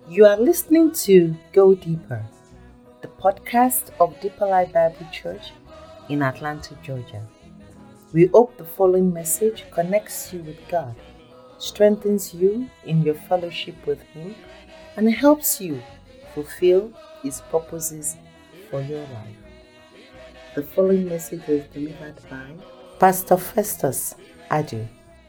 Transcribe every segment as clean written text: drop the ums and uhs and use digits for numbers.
You are listening to Go Deeper, the podcast of Deeper Life Bible Church in Atlanta, Georgia. We hope the following message connects you with God, strengthens you in your fellowship with Him, and helps you fulfill His purposes for your life. The following message is delivered by Pastor Festus Adu.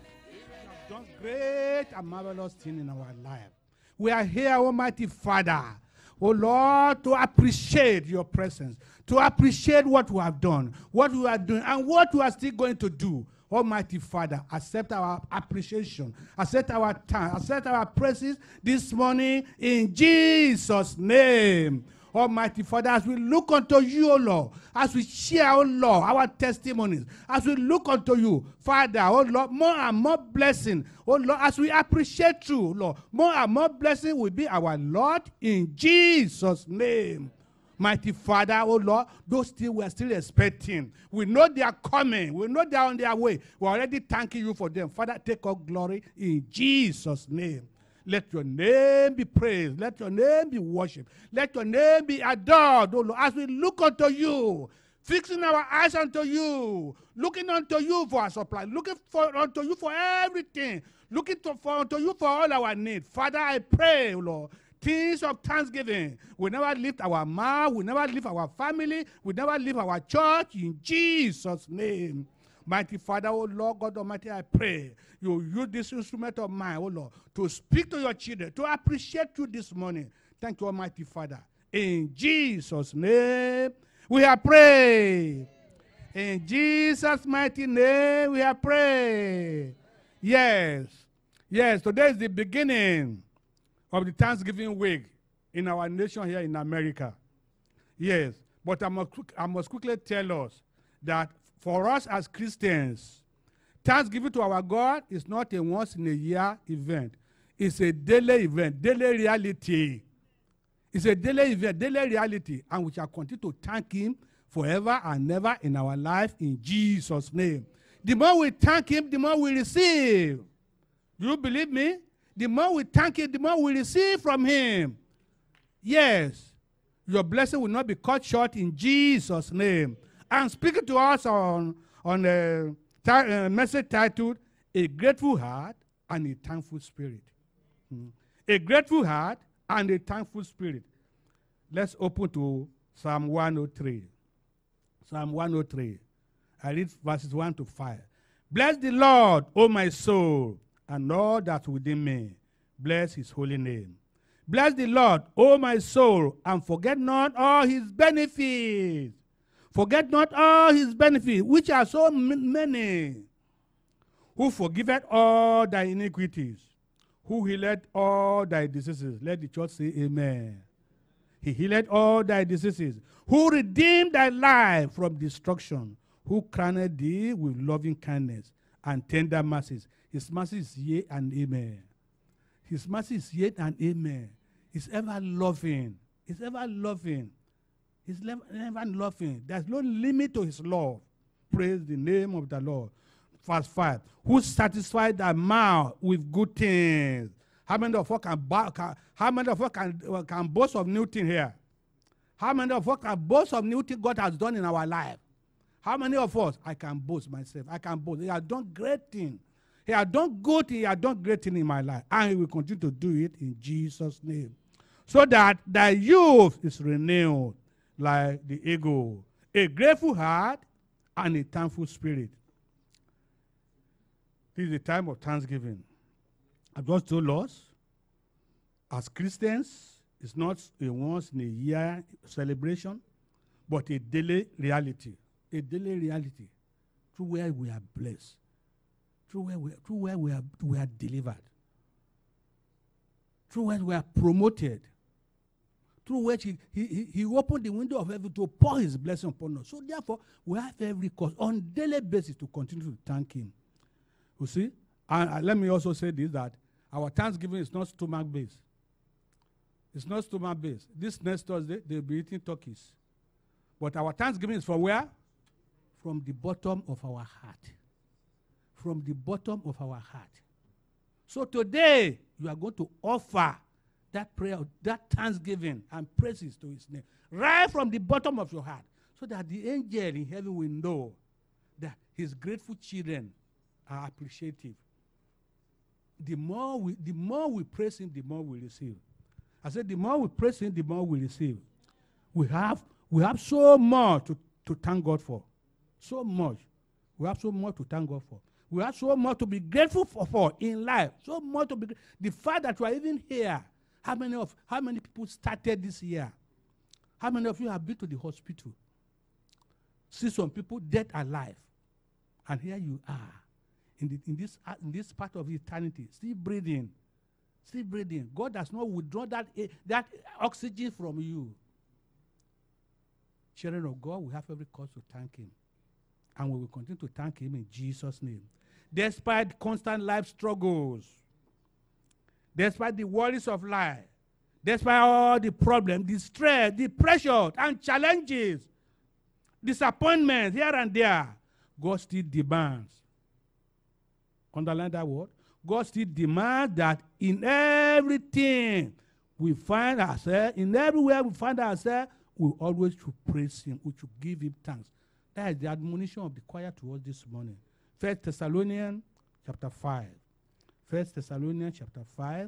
Done great and marvelous thing in our life. We are here, Almighty Father, oh Lord, to appreciate your presence, to appreciate what we have done, what we are doing, and what we are still going to do. Almighty Father, accept our appreciation, accept our time, accept our praises this morning in Jesus' name. Almighty Father, as we look unto you, O Lord, as we share, O Lord, our testimonies, as we look unto you, Father, O Lord, more and more blessing, O Lord, as we appreciate you, Lord, more and more blessing will be our Lord in Jesus' name. Mighty Father, oh Lord, those things we are still expecting. We know they are coming. We know they are on their way. We're already thanking you for them. Father, take all glory in Jesus' name. Let your name be praised. Let your name be worshipped. Let your name be adored, oh Lord, as we look unto you, fixing our eyes unto you, looking unto you for our supply, looking unto you for everything, unto you for all our needs. Father, I pray, oh Lord, things of thanksgiving. We never lift our mouth. We never lift our family. We never lift our church in Jesus' name. Mighty Father, oh Lord God Almighty, I pray you use this instrument of mine, oh Lord, to speak to your children, to appreciate you this morning. Thank you, Almighty Father. In Jesus' name, we have prayed. In Jesus' mighty name, we have prayed. Yes. Today is the beginning of the Thanksgiving week in our nation here in America. Yes, but I must quickly tell us that for us as Christians, Thanksgiving to our God is not a once-in-a-year event. It's a daily event, daily reality. It's a daily event, daily reality, and we shall continue to thank Him forever and ever in our life in Jesus' name. The more we thank Him, the more we receive. Do you believe me? The more we thank Him, the more we receive from Him. Yes, your blessing will not be cut short in Jesus' name. I'm speaking to us on a message titled, A Grateful Heart and a Thankful Spirit. A grateful heart and a thankful spirit. Let's open to Psalm 103. Psalm 103. I read verses 1 to 5. Bless the Lord, O my soul, and all that within me. Bless His holy name. Bless the Lord, O my soul, and forget not all His benefits. Forget not all His benefits, which are so many. Who forgiveth all thy iniquities, who healeth all thy diseases. Let the church say amen. He healeth all thy diseases, who redeemed thy life from destruction, who crowned thee with loving kindness and tender mercies. His mercy is yea and amen. His mercy is yea and amen. He's ever loving. He's ever loving. He's never loving. There's no limit to His love. Praise the name of the Lord. Verse 5. Who satisfied thy mouth with good things? How many of us can boast of new things here? How many of us can boast of new things God has done in our life? How many of us? I can boast myself. I can boast. He has done great things. He has done good things. He has done great things in my life. And He will continue to do it in Jesus' name. So that thy youth is renewed like the eagle. A grateful heart and a thankful spirit. This is the time of Thanksgiving. I've just told us, as Christians, it's not a once-in-a-year celebration, but a daily reality. A daily reality through where we are blessed, through where we are delivered, through where we are promoted, through which he opened the window of heaven to pour His blessing upon us. So therefore, we have every cause on daily basis to continue to thank Him. You see? And let me also say this, that our Thanksgiving is not stomach-based. It's not stomach-based. This next Thursday, they'll be eating turkeys. But our Thanksgiving is from where? From the bottom of our heart. From the bottom of our heart. So today, you are going to offer that prayer, that thanksgiving and praises to his name, right from the bottom of your heart, so that the angel in heaven will know that his grateful children are appreciative. The more we praise him, the more we receive. I said, the more we praise him, the more we receive. We have so much to thank God for. So much. We have so much to thank God for. We have so much to be grateful for in life. So much to be the fact that we are even here. How many people started this year? How many of you have been to the hospital? See some people dead alive. And here you are in this part of eternity, still breathing. Still breathing. God does not withdraw that oxygen from you. Children of God, we have every cause to thank him. And we will continue to thank him in Jesus' name. Despite constant life struggles, despite the worries of life, despite all the problems, the stress, the pressure and challenges, disappointments here and there, God still demands. Underline that word. God still demands that in everything we find ourselves, in everywhere we find ourselves, we always should praise him, we should give him thanks. That is the admonition of the choir to us this morning. 1 Thessalonians chapter 5. 1 Thessalonians chapter 5,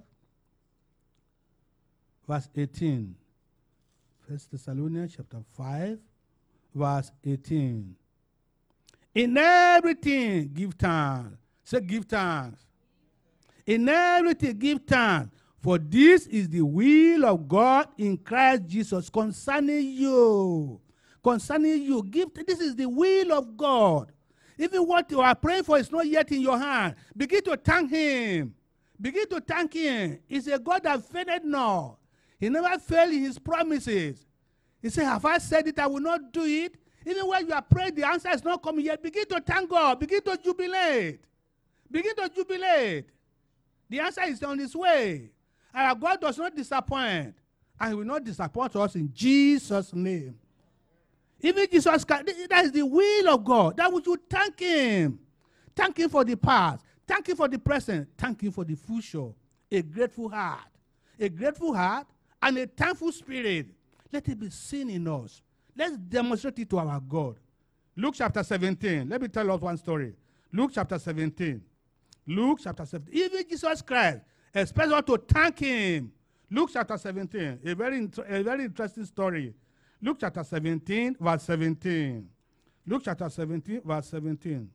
verse 18. 1 Thessalonians chapter 5, verse 18. In everything give thanks. Say give thanks. In everything give thanks. For this is the will of God in Christ Jesus concerning you. Concerning you. This is the will of God. Even what you are praying for is not yet in your hand. Begin to thank him. Begin to thank him. He's a God that failed not. He never failed in his promises. He said, have I said it? I will not do it. Even when you are praying, the answer is not coming yet. Begin to thank God. Begin to jubilate. Begin to jubilate. The answer is on its way. Our God does not disappoint. And he will not disappoint us in Jesus' name. Even Jesus Christ, that is the will of God. That we should thank him. Thank him for the past. Thank him for the present. Thank him for the future. A grateful heart. A grateful heart and a thankful spirit. Let it be seen in us. Let's demonstrate it to our God. Luke chapter 17. Let me tell us one story. Luke chapter 17. Luke chapter 17. Even Jesus Christ expects us to thank him. Luke chapter 17. A very interesting story. Luke chapter 17, verse 17. Luke chapter 17, verse 17.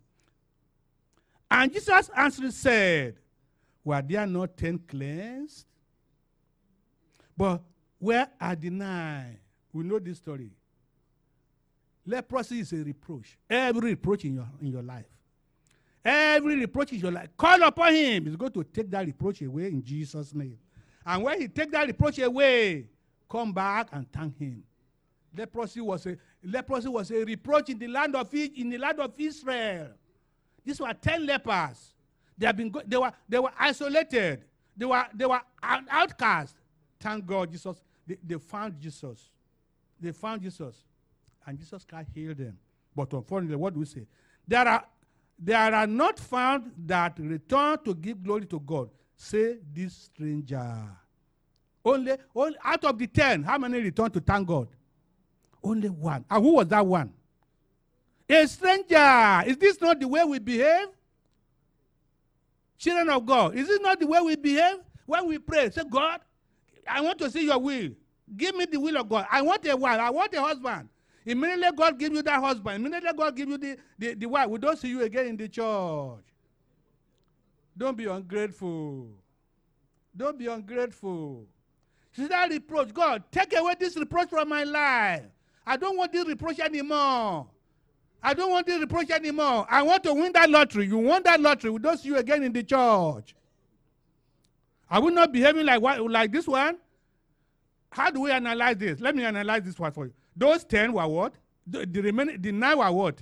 And Jesus answered said, were there not 10 cleansed? But where are the 9? We know this story. Leprosy is a reproach. Every reproach in your life. Every reproach in your life. Call upon him. He's going to take that reproach away in Jesus' name. And when he takes that reproach away, come back and thank him. Leprosy was a reproach in the land of Israel. These were 10 lepers. They were isolated. They were outcast. Thank God, Jesus. They found Jesus. They found Jesus, and Jesus Christ healed them. But unfortunately, what do we say? There are not found that return to give glory to God. Say this stranger. Only out of the 10, how many return to thank God? Only one. And who was that one? A stranger. Is this not the way we behave? Children of God, is this not the way we behave? When we pray, say, God, I want to see your will. Give me the will of God. I want a wife. I want a husband. Immediately God give you that husband. Immediately God give you the wife. We don't see you again in the church. Don't be ungrateful. Don't be ungrateful. See that reproach. God, take away this reproach from my life. I don't want this reproach anymore. I don't want this reproach anymore. I want to win that lottery. You won that lottery. We don't see you again in the church. Are we not behaving like this one? How do we analyze this? Let me analyze this one for you. Those 10 were what? The 9 were what?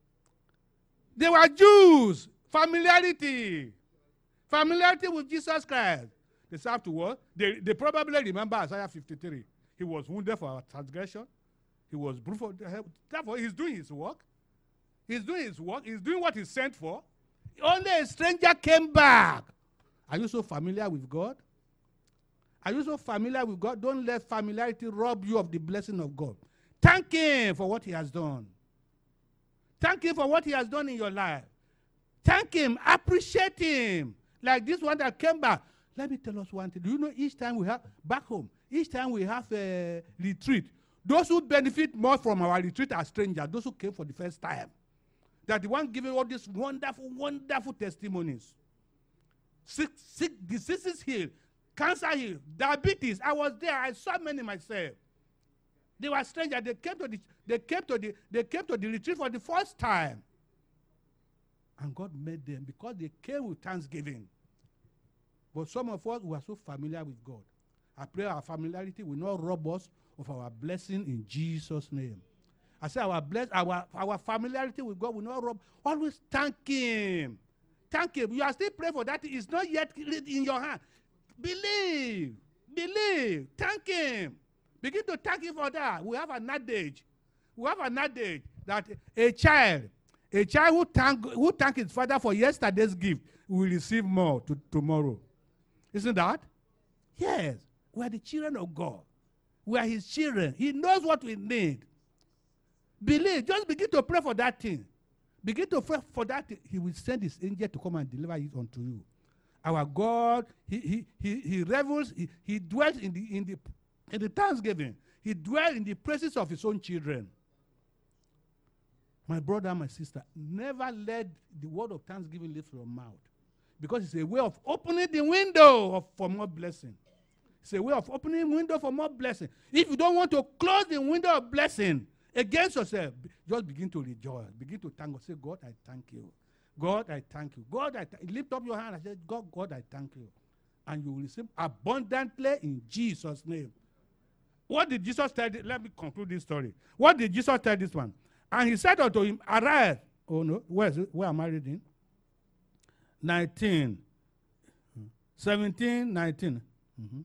They were Jews. Familiarity. Familiarity with Jesus Christ. They served to what? They probably remember Isaiah 53. He was wounded for our transgression. He was bruised for the help. Therefore, he's doing his work. He's doing his work. He's doing what he's sent for. Only a stranger came back. Are you so familiar with God? Are you so familiar with God? Don't let familiarity rob you of the blessing of God. Thank Him for what He has done. Thank Him for what He has done in your life. Thank Him. Appreciate Him. Like this one that came back. Let me tell us one thing. Do you know each time we have, back home, each time we have a retreat, those who benefit more from our retreat are strangers, those who came for the first time. That the one giving all these wonderful, wonderful testimonies. Sick diseases healed, cancer healed, diabetes. I was there. I saw many myself. They were strangers. They came to the retreat for the first time. And God made them because they came with thanksgiving. But some of us were so familiar with God. I pray our familiarity will not rob us of our blessing in Jesus' name. I say our familiarity with God will not rob. Always thank Him. Thank Him. You are still praying for that. It's not yet in your hand. Believe. Believe. Thank Him. Begin to thank Him for that. We have an adage. That a child who thank his father for yesterday's gift will receive more tomorrow. Isn't that? Yes. We are the children of God. We are His children. He knows what we need. Believe. Just begin to pray for that thing. Begin to pray for that thing. He will send His angel to come and deliver it unto you. Our God, He revels, He dwells in the thanksgiving. He dwells in the praises of His own children. My brother and my sister, never let the word of thanksgiving leave your mouth. Because it's a way of opening the window for more blessing. It's a way of opening the window for more blessing. If you don't want to close the window of blessing against yourself, just begin to rejoice. Begin to thank God. Say, God, I thank you. God, I thank you. God, lift up your hand and say, God, I thank you. And you will receive abundantly in Jesus' name. What did Jesus tell? Let me conclude this story. What did Jesus tell this one? And He said unto him, arise. Oh no, where is it? Where am I reading? 19. 17, 19. Mm-hmm.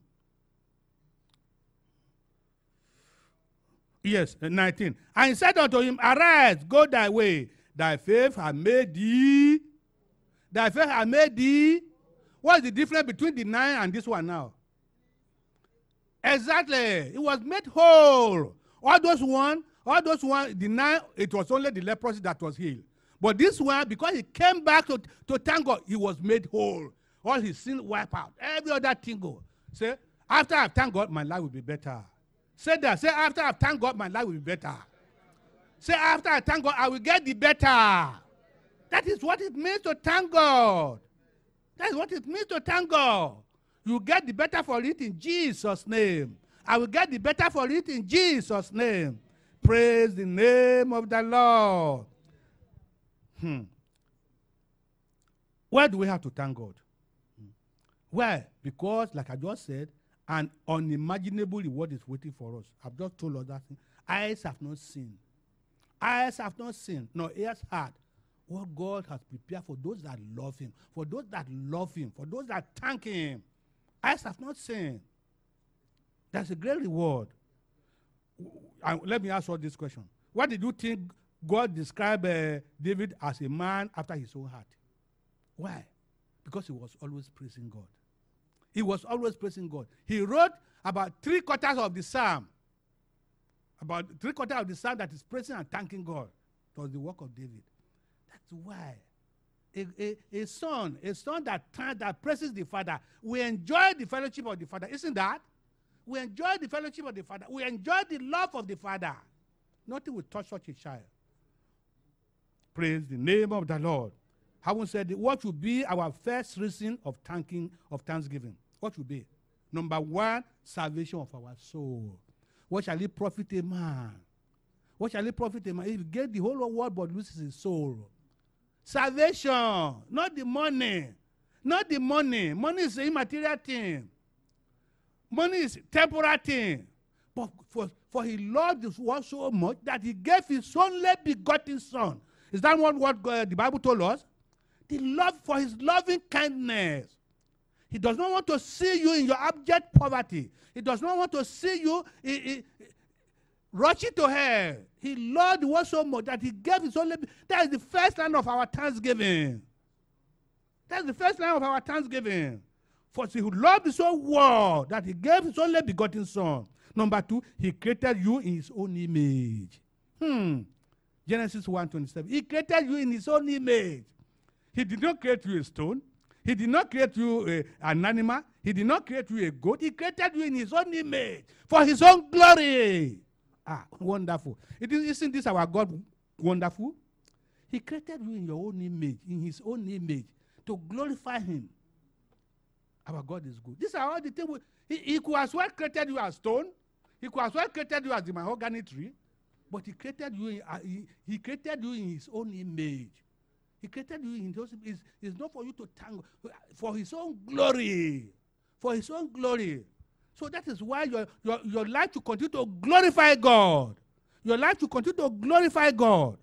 Yes, 19. And He said unto him, arise, go thy way. Thy faith hath made thee. Thy faith hath made thee. What is the difference between the 9 and this one now? Exactly. It was made whole. All those one, the 9, it was only the leprosy that was healed. But this one, because he came back to thank God, he was made whole. All his sin wiped out. Every other thing go. Say, after I thank God, my life will be better. Say that. Say, after I thank God, my life will be better. Say, after I thank God, I will get the better. That is what it means to thank God. That is what it means to thank God. You get the better for it in Jesus' name. I will get the better for it in Jesus' name. Praise the name of the Lord. Why do we have to thank God? Why? Because, like I just said, an unimaginable reward is waiting for us. I've just told us that thing. Eyes have not seen. Eyes have not seen, nor ears heard what God has prepared for those that love Him, for those that love Him, for those that thank Him. Eyes have not seen. That's a great reward. Let me ask you this question. What did you think God described David as a man after His own heart? Why? Because he was always praising God. He was always praising God. He wrote about 3/4 of the psalm. About 3/4 of the psalm that is praising and thanking God. It was the work of David. That's why a son that praises the Father, we enjoy the fellowship of the Father. Isn't that? We enjoy the fellowship of the Father. We enjoy the love of the Father. Nothing will touch such a child. Praise the name of the Lord. Having said it, what should be our first reason of thanksgiving? What should be? Number 1, salvation of our soul. What shall it profit a man? What shall it profit a man if he get the whole world but loses his soul? Salvation, not the money. Not the money. Money is an immaterial thing. Money is a temporal thing. But for He loved this world so much that He gave His only begotten Son. Is that what the Bible told us? The love for His loving kindness. He does not want to see you in your abject poverty. He does not want to see you rushing to hell. He loved the world so much that He gave His only. That is the first line of our thanksgiving. That's the first line of our thanksgiving. For he loved his own world that he gave his only begotten son. Number 2, he created you in his own image. Genesis 1:27. He created you in his own image. He did not create you a stone. He did not create you an animal. He did not create you a goat. He created you in his own image for his own glory. Wonderful. Isn't this our God wonderful? He created you in your own image, in his own image, to glorify him. Our God is good. These are all the things. He could as well created you as stone. He could as well created you as the mahogany tree. But he created you in his own image. He created you in those. It's not for you to thank, for his own glory. For his own glory. So that is why your life to continue to glorify God. Your life to continue to glorify God.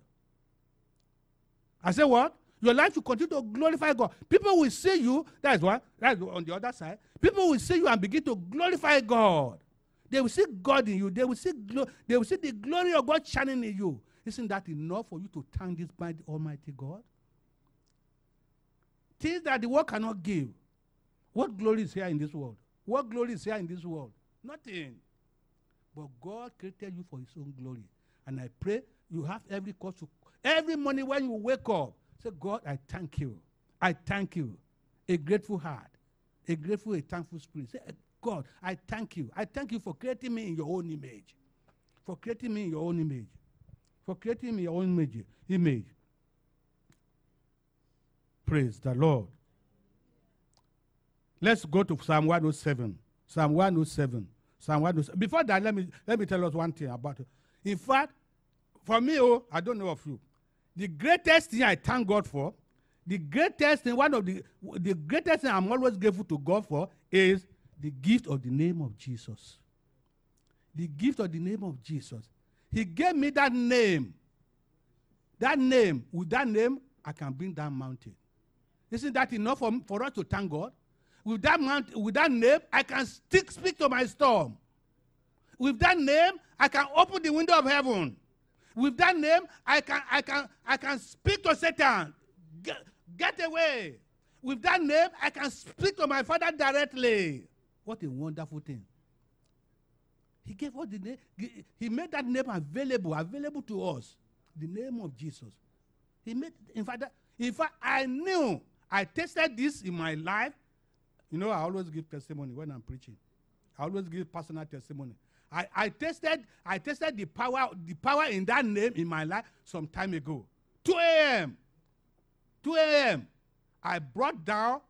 I say what? Your life to continue to glorify God. People will see you. That's what. That's on the other side. People will see you and begin to glorify God. They will see God in you. They will see the glory of God shining in you. Isn't that enough for you to thank this mighty Almighty God? Things that the world cannot give. What glory is here in this world? What glory is here in this world? Nothing. But God created you for his own glory. And I pray you have every cause to, every morning when you wake up, say, God, I thank you. I thank you. A grateful heart. A grateful, a thankful spirit. Say, God, I thank you. I thank you for creating me in your own image. For creating me in your own image. For creating me in your own image. Praise the Lord. Let's go to Psalm 107. Psalm 107. Psalm 107. Before that, let me tell us one thing about it. In fact, for me, I don't know of you. The greatest thing I thank God for, the greatest thing, one of the greatest thing I'm always grateful to God for is the gift of the name of Jesus. The gift of the name of Jesus. He gave me that name. That name, with that name, I can bring down mountain. Isn't that enough for us to thank God? With that name, I can speak to my storm. With that name, I can open the window of heaven. With that name, I can speak to Satan. Get away. With that name, I can speak to my Father directly. What a wonderful thing. He gave us the name. He made that name available to us. The name of Jesus. He made, in fact, I knew, I tasted this in my life. You know, I always give testimony when I'm preaching. I always give personal testimony. I tasted the power in that name in my life some time ago. 2 a.m. 2 a.m. I brought down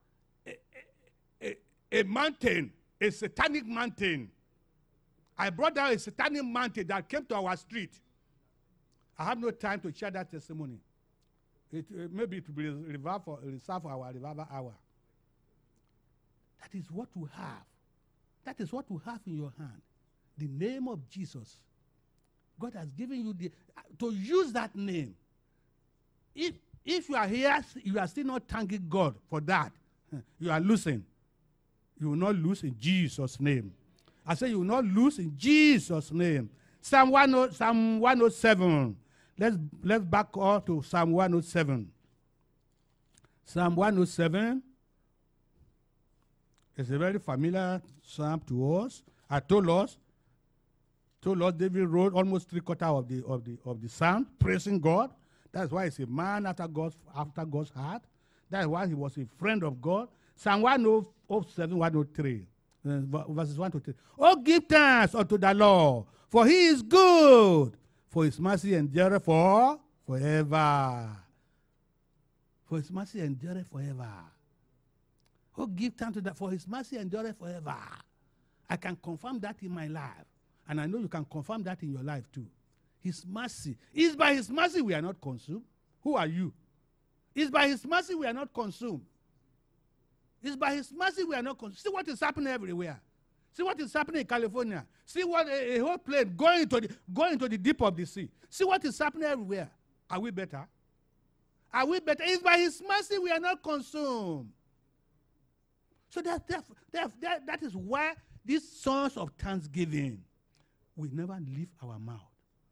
a mountain, a satanic mountain. I brought down a satanic mountain that came to our street. I have no time to share that testimony. Maybe it will be reserved for our revival hour. That is what we have. That is what we have in your hand. The name of Jesus. God has given you to use that name. If you are here, you are still not thanking God for that, you are losing. You will not lose in Jesus' name. I say you will not lose in Jesus' name. Psalm 107. Let's back up to Psalm 107. Psalm 107 is a very familiar psalm to us. I told us David wrote almost 3/4 of the psalm, praising God. That's why he's a man after God's heart. That's why he was a friend of God. Psalm 107, 103, verses 1 to 3. Oh, give thanks unto the Lord, for he is good, for his mercy endureth forever. For his mercy endureth forever. Oh, give thanks to that, for his mercy endureth forever. I can confirm that in my life. And I know you can confirm that in your life too. His mercy. It's by his mercy we are not consumed. Who are you? It's by his mercy we are not consumed. It's by his mercy we are not consumed. See what is happening everywhere. See what is happening in California. See what a whole plane going into the deep of the sea. See what is happening everywhere. Are we better? Are we better? It's by his mercy we are not consumed. So that is why these songs of thanksgiving will never leave our mouth.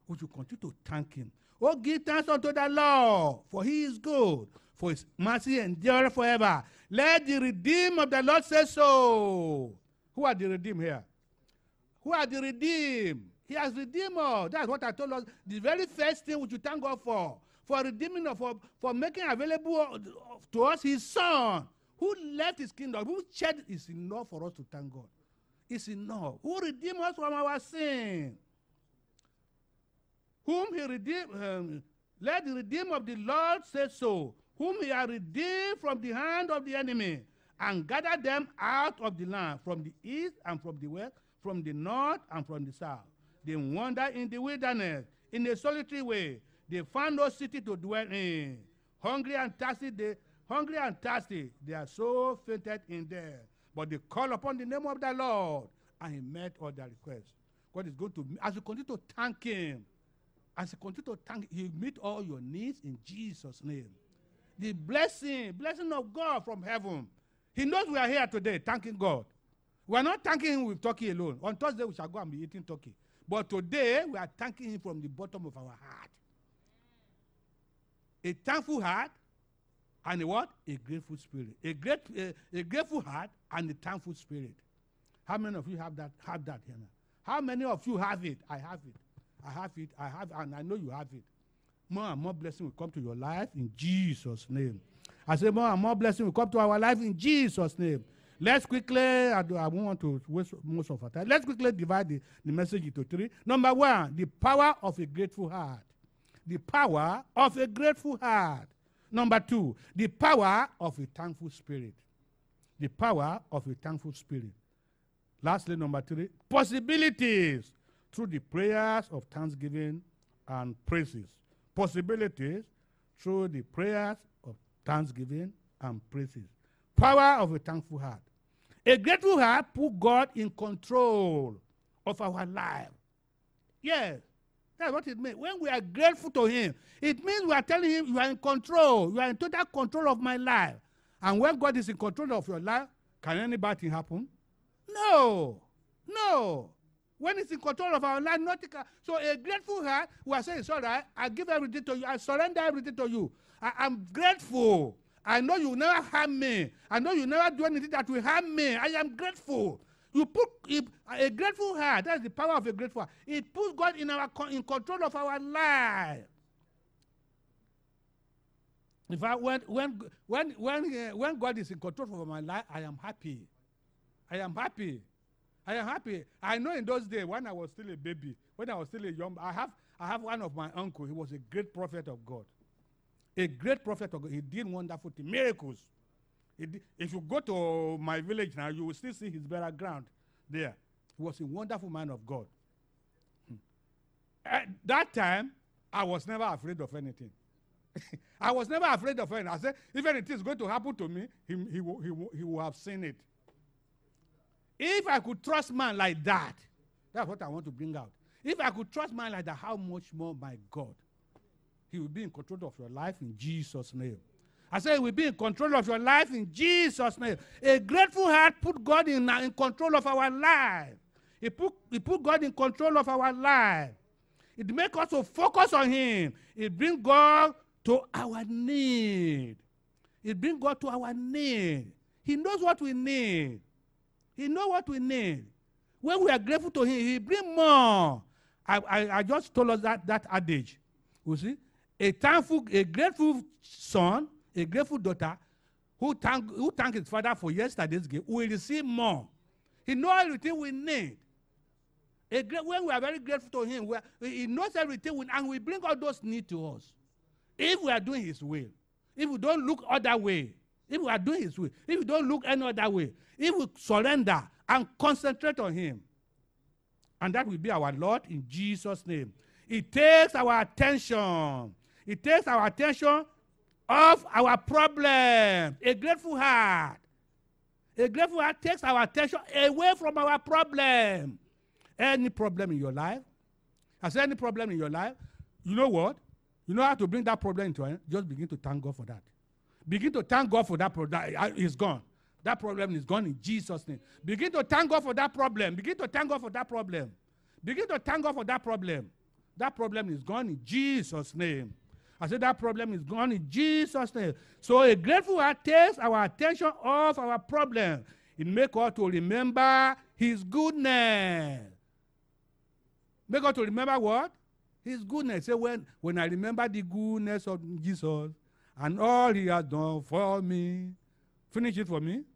we should continue to thank him. Oh, give thanks unto the Lord, for he is good, for his mercy endureth forever. Let the redeemed of the Lord say so. Who are the redeemed here? Who are the redeemed? He has redeemed us. That's what I told us. The very first thing we should thank God for redeeming us, for making available to us his son, who left his kingdom, who shed, is enough for us to thank God. It's enough. Who redeemed us from our sin. Whom he redeemed, let the redeemed of the Lord say so, whom he has redeemed from the hand of the enemy, and gathered them out of the land, from the east and from the west, from the north and from the south. They wandered in the wilderness, in a solitary way. They found no city to dwell in. Hungry and thirsty, they are so fainted in there. But they call upon the name of the Lord, and he met all their requests. God is going to, as you continue to thank him, he meet all your needs in Jesus' name. The blessing of God from heaven. He knows we are here today thanking God. We are not thanking him with turkey alone. On Thursday, we shall go and be eating turkey. But today, we are thanking him from the bottom of our heart. A thankful heart and a what? A grateful spirit. A grateful heart and a thankful spirit. How many of you have that here now? How many of you have it? I have it. I have it, and I know you have it. More and more blessing will come to your life in Jesus' name. I say more and more blessing will come to our life in Jesus' name. Let's quickly, I won't want to waste most of our time. Let's quickly divide the message into three. Number one, the power of a grateful heart. The power of a grateful heart. Number two, the power of a thankful spirit. The power of a thankful spirit. Lastly, number three, possibilities through the prayers of thanksgiving and praises. Possibilities through the prayers of thanksgiving and praises. Power of a thankful heart. A grateful heart puts God in control of our life. Yes, that's what it means. When we are grateful to him, it means we are telling him, you are in control. You are in total control of my life. And when God is in control of your life, can any bad thing happen? No. When it's in control of our life, nothing can. So a grateful heart, we are saying, it's all right, I give everything to you. I surrender everything to you. I'm grateful. I know you never harm me. I know you never do anything that will harm me. I am grateful. You put a grateful heart. That's the power of a grateful heart. It puts God in control of our life. In fact, when God is in control of my life, I am happy. I know in those days when I was still a baby, when I was still a young, I have one of my uncle. He was a great prophet of God. A great prophet of God. He did wonderful things, miracles. If you go to my village now, you will still see his burial ground there. He was a wonderful man of God. At that time, I was never afraid of anything. I was never afraid of anything. I said, if anything is going to happen to me, he will have seen it. If I could trust man like that, that's what I want to bring out. If I could trust man like that, how much more my God? He will be in control of your life in Jesus' name. I say he will be in control of your life in Jesus' name. A grateful heart put God in control of our life. He put God in control of our life. It makes us to focus on him. It brings God to our need. It brings God to our need. He knows what we need. He knows what we need. When we are grateful to him, he brings more. I just told us that adage. You see? A grateful son, a grateful daughter, who thank his father for yesterday's gift, will receive more. He knows everything we need. When we are very grateful to him, he knows everything, and we bring all those needs to us. If we are doing his will, if we don't look other way, if we are doing his will, if we don't look any other way, if we surrender and concentrate on him, and that will be our Lord in Jesus' name. It takes our attention. It takes our attention off our problem. A grateful heart. A grateful heart takes our attention away from our problem. Any problem in your life? Has any problem in your life? You know what? You know how to bring that problem into it? Just begin to thank God for that. Begin to thank God for that problem. It's gone. That problem is gone in Jesus' name. Begin to thank God for that problem. Begin to thank God for that problem. Begin to thank God for that problem. That problem is gone in Jesus' name. I said that problem is gone in Jesus' name. So a grateful heart takes our attention off our problem. It makes us to remember his goodness. Make us to remember what? His goodness. Say, when I remember the goodness of Jesus and all he has done for me. Finish it for me.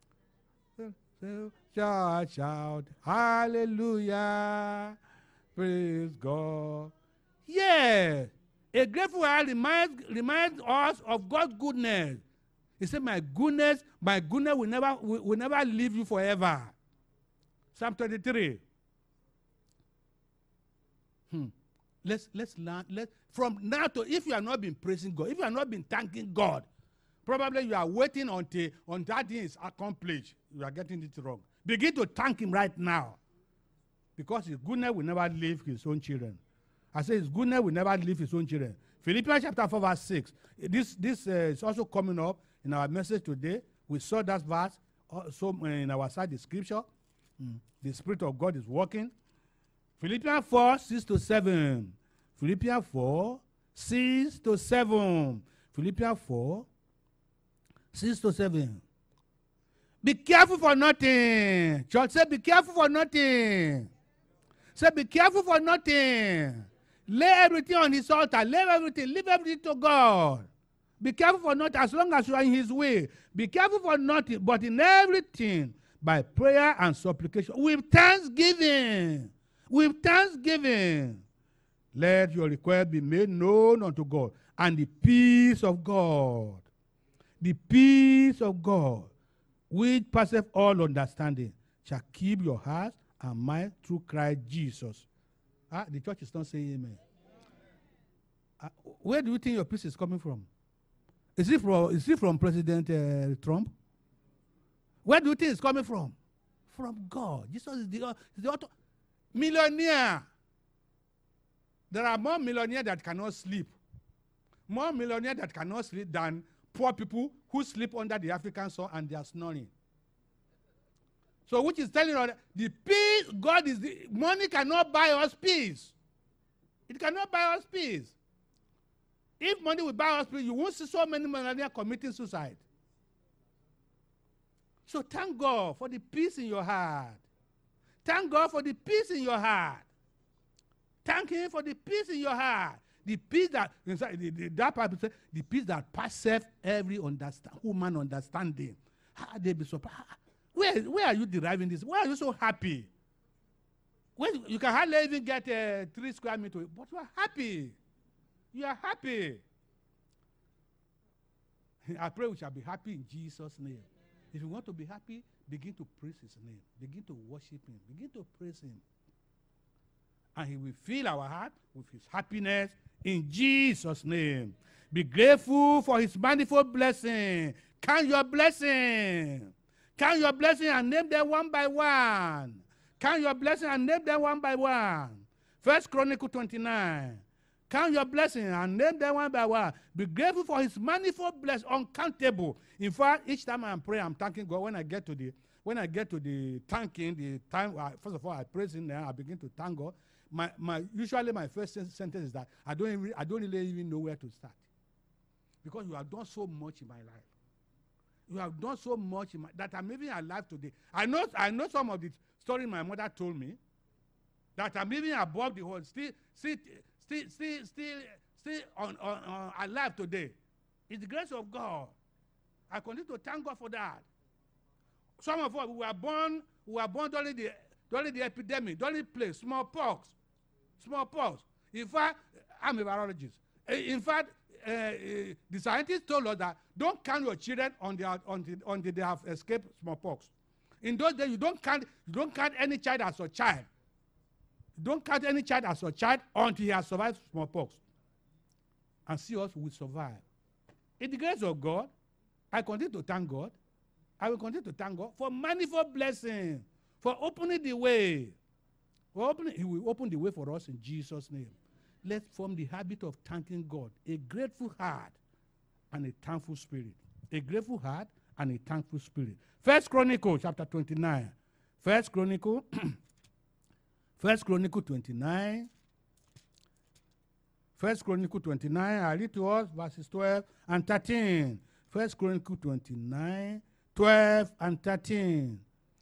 Shout, hallelujah, praise God. Yeah, a grateful heart reminds us of God's goodness. He said, my goodness will never leave you forever. Psalm 23. Let's learn. From now to, if you have not been praising God, if you have not been thanking God, probably you are waiting until that thing is accomplished. You are getting it wrong. Begin to thank him right now. Because his goodness will never leave his own children. I say his goodness will never leave his own children. Philippians chapter 4 verse 6. This is also coming up in our message today. We saw that verse also in our side, the scripture. The Spirit of God is working. Philippians 4, 6 to 7. Philippians 4, 6 to 7. Philippians 4, 6 to 7. Be careful for nothing. Church, say, be careful for nothing. Say, be careful for nothing. Lay everything on his altar. Leave everything to God. Be careful for nothing as long as you are in his way. Be careful for nothing, but in everything, by prayer and supplication, with thanksgiving. With thanksgiving. Let your request be made known unto God. And the peace of God, which passeth all understanding, shall keep your hearts and mind through Christ Jesus. The church is not saying amen. Where do you think your peace is coming from? Is it from President Trump? Where do you think it's coming from? From God. Jesus is the author. Millionaire. There are more millionaires that cannot sleep. More millionaires that cannot sleep than poor people who sleep under the African sun and they are snoring. So which is telling us the peace, God is the money cannot buy us peace. It cannot buy us peace. If money will buy us peace, you won't see so many millionaires committing suicide. So thank God for the peace in your heart. Thank God for the peace in your heart. Thank him for the peace in your heart. The peace that, that Bible says, the peace that passeth every human understanding. How they be surprised? Where are you deriving this? Why are you so happy? You can hardly even get 3 square meters, but you are happy. You are happy. I pray we shall be happy in Jesus' name. If you want to be happy, begin to praise his name. Begin to worship him. Begin to praise him. And he will fill our heart with his happiness in Jesus' name. Be grateful for his manifold blessing. Count your blessing. Count your blessing and name them one by one. Count your blessing and name them one by one. 1 Chronicles 29. Count your blessing and name them one by one. Be grateful for his manifold blessing, uncountable. In fact, each time I pray, I'm thanking God. When I get to the thanking, the time, first of all, I praise him. Then I begin to thank God. Usually my first sentence is that I don't really even know where to start, because you have done so much in my life. You have done so much that I'm even alive today. I know some of the stories my mother told me, that I'm even above the world, still on alive today. It's the grace of God. I continue to thank God for that. Some of us we were born during the epidemic, during the plague, smallpox. In fact, I'm a virologist. In fact, the scientists told us that don't count your children until they have escaped smallpox. In those days, you don't count any child as a child. You don't count any child as a child until he has survived smallpox. And see us, we survive. In the grace of God, I continue to thank God. I will continue to thank God for manifold blessing, for opening the way. He will open the way for us in Jesus' name. Let's form the habit of thanking God. A grateful heart and a thankful spirit. A grateful heart and a thankful spirit. 1 Chronicles chapter 29. 1 Chronicles 29. First Chronicle 29, I read to us verses 12 and 13. First Chronicle 29, 12 and 13.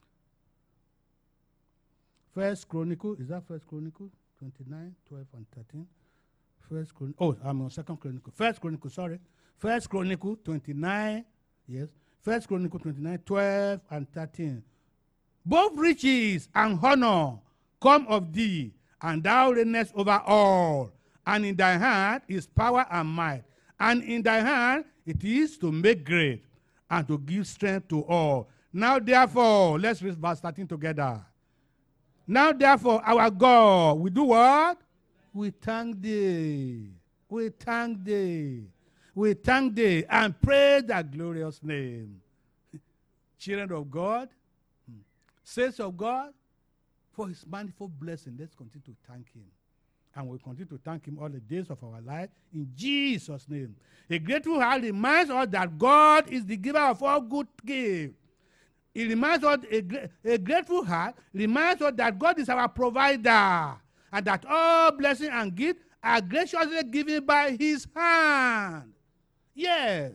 First Chronicle, is that First Chronicle 29, 12 and 13? First Chronicle, oh, I'm on Second Chronicle. First Chronicle, sorry. First Chronicle 29, yes. First Chronicle 29, 12 and 13. Both riches and honor come of thee, and thou reignest over all. And in thy hand is power and might. And in thy hand it is to make great and to give strength to all. Now therefore, let's read verse 13 together. Now therefore, our God, we do what? We thank thee. We thank thee. We thank thee and praise thy glorious name. Children of God, saints of God, for his manifold blessing, let's continue to thank him. And we'll continue to thank him all the days of our life in Jesus' name. A grateful heart reminds us that God is the giver of all good gifts. It reminds us, a grateful heart reminds us that God is our provider and that all blessings and gifts are graciously given by his hand. Yes,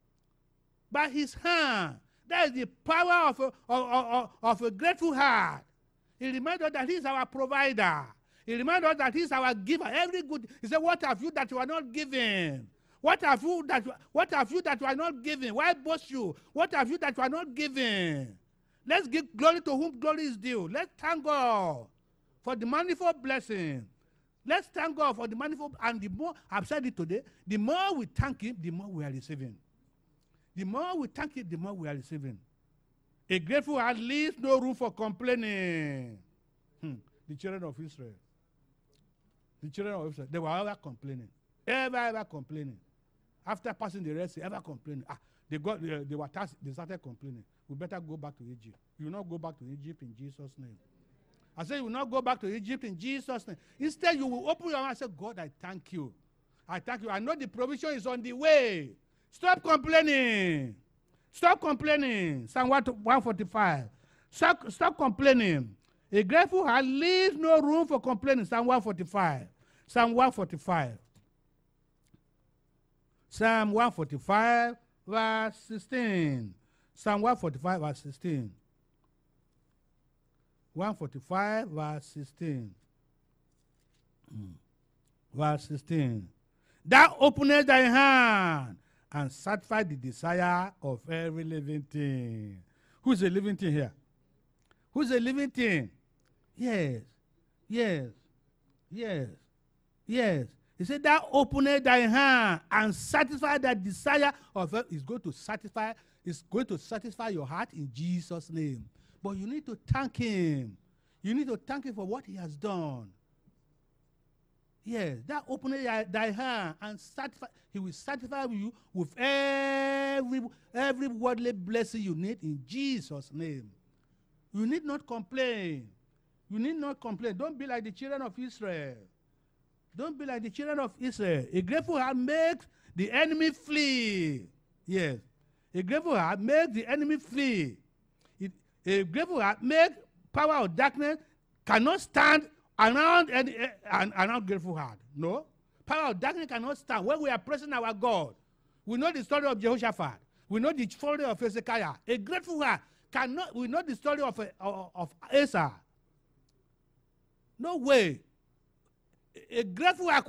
by his hand. That is the power of a grateful heart. It reminds us that he is our provider. It reminds us that he is our giver. Every good, he said, what have you that you are not giving? What have you that you are not giving? Why boast you? What have you that you are not giving? Let's give glory to whom glory is due. Let's thank God for the manifold blessing. Let's thank God for the manifold. And the more, I've said it today, the more we thank him, the more we are receiving. The more we thank him, the more we are receiving. A grateful heart leaves no room for complaining. The children of Israel. The children of Israel, they were ever complaining. Ever complaining. After passing the Red Sea, ever complaining. They started complaining. We better go back to Egypt. You will not go back to Egypt in Jesus' name. I said you will not go back to Egypt in Jesus' name. Instead, you will open your mouth and say, God, I thank you. I thank you. I know the provision is on the way. Stop complaining. Stop complaining. Psalm 145. Stop complaining. A grateful heart leaves no room for complaining. Psalm 145. Psalm 145. Psalm 145, verse 16. Psalm 145, verse 16. 145, verse 16. Verse 16. Thou openest thy hand and satisfy the desire of every living thing. Who's a living thing here? Who's a living thing? Yes. Yes. Yes. Yes. He said, thou openest thy hand and satisfy that desire of it. It's going to satisfy your heart in Jesus' name. But you need to thank him. You need to thank him for what he has done. Yes, that openeth thy hand and satisfy. He will satisfy you with every worldly blessing you need in Jesus' name. You need not complain. You need not complain. Don't be like the children of Israel. Don't be like the children of Israel. A grateful heart makes the enemy flee. Yes. A grateful heart makes the enemy flee. A grateful heart makes power of darkness cannot stand around an grateful heart. No. Power of darkness cannot stand. When we are praising our God, we know the story of Jehoshaphat. We know the story of Hezekiah. A grateful heart cannot. We know the story of Asa. No way. A grateful heart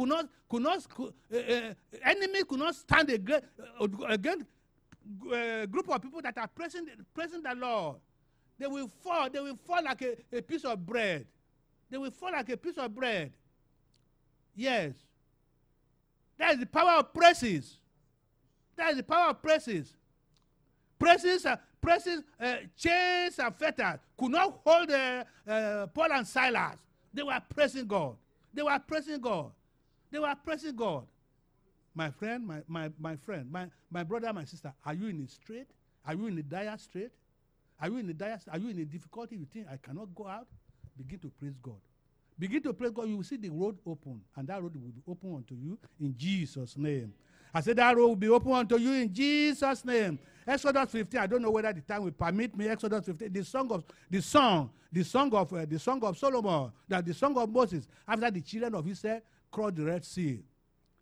enemy could not stand against a group of people that are praising the Lord. They will fall like a piece of bread. They will fall like a piece of bread. Yes. That is the power of praises. That is the power of praises. Praises, chains and fetters could not hold Paul and Silas. They were praising God. They were praising God. They were praising God. My friend, my friend, my brother, my sister, are you in a strait? Are you in a dire strait? Are you in a difficulty? You think I cannot go out? Begin to praise God. Begin to praise God. You will see the road open, and that road will be open unto you in Jesus' name. I said that road will be open unto you in Jesus' name. Exodus 15. I don't know whether the time will permit me. Exodus 15. The song of Solomon. That the song of Moses. After the children of Israel crossed the Red Sea.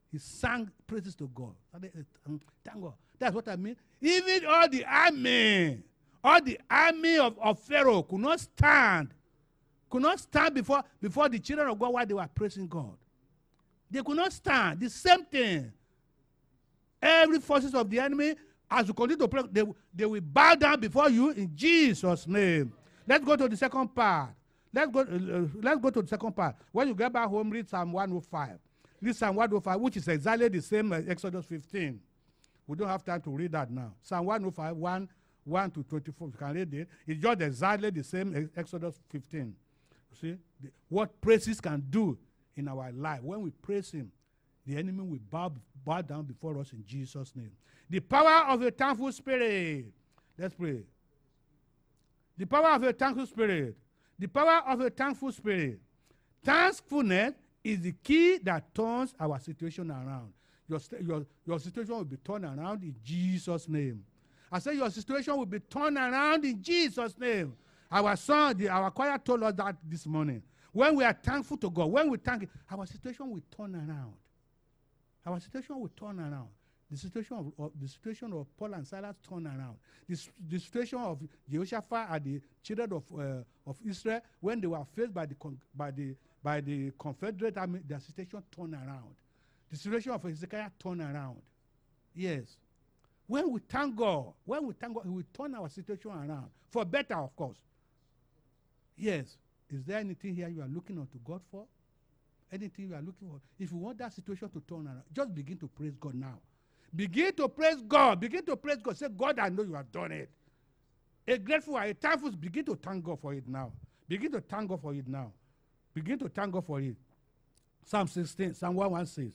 He sang praises to God. Thank God. That's what I mean. Even all the army of Pharaoh could not stand before the children of God while they were praising God. They could not stand. The same thing. Every forces of the enemy, as you continue to pray, they will bow down before you in Jesus' name. Let's go to the second part. Let's go to the second part. When you get back home, read Psalm 105. Read Psalm 105, which is exactly the same as Exodus 15. We don't have time to read that now. Psalm 105, 1 to 24. You can read it. It's just exactly the same as Exodus 15. You see what praises can do in our life. When we praise him, the enemy will bow down before us in Jesus' name. The power of a thankful spirit. Let's pray. The power of a thankful spirit. The power of a thankful spirit. Thankfulness is the key that turns our situation around. Your situation will be turned around in Jesus' name. I say your situation will be turned around in Jesus' name. Our choir told us that this morning. When we are thankful to God, when we thank him, our situation will turn around. Our situation will turn around. The situation of Paul and Silas turned around. The situation of Jehoshaphat and the children of Israel, when they were faced by the Confederate army, their situation turned around. The situation of Hezekiah turned around. Yes. When we thank God, he will turn our situation around. For better, of course. Yes. Is there anything here you are looking unto God for? Anything you are looking for? If you want that situation to turn around, just begin to praise God now. Begin to praise God. Begin to praise God. Say, God, I know you have done it. A grateful, a thankful, begin to thank God for it now. Begin to thank God for it now. Begin to thank God for it. Psalm 16, Psalm 116.